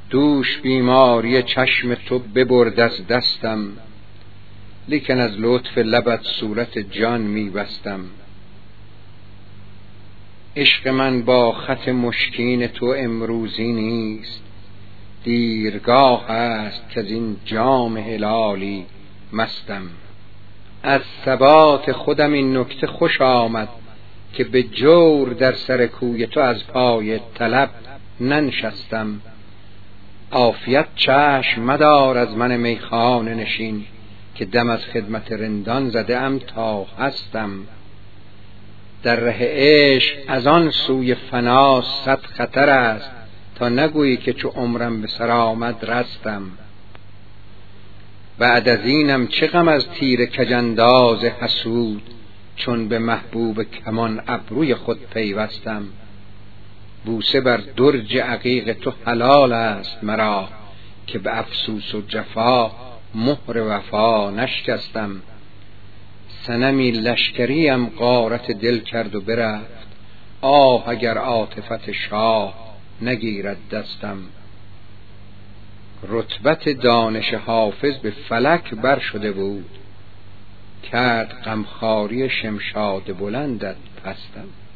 دوش بیماری چشم تو ببرد از دستم، لیکن از لطف لبت صورت جان می بستم. عشق من با خط مشکین تو امروزی نیست، دیرگاه است که از این جام هلالی مستم. از ثبات خودم این نکته خوش آمد که به جور در سر کوی تو از پای طلب ننشستم. عافیت چشم مدار از من میخانه نشین، که دم از خدمت رندان زده ام تا هستم. در ره عشق از آن سوی فنا صد خطر است، تا نگویی که چو عمرم به سر آمد رستم. بعد از اینم چه غم از تیر کجانداز حسود، چون به محبوب کمان ابروی خود پیوستم. بوسه بر درج عقیق تو حلال است مرا، که به افسوس و جفا مهر وفا نشکستم. صنمی لشکریم غارت دل کرد و برفت، آه اگر عاطفت شاه نگیرد دستم. رتبت دانش حافظ به فلک بر شده بود، کرد غمخواری شمشاد بلندت پستم.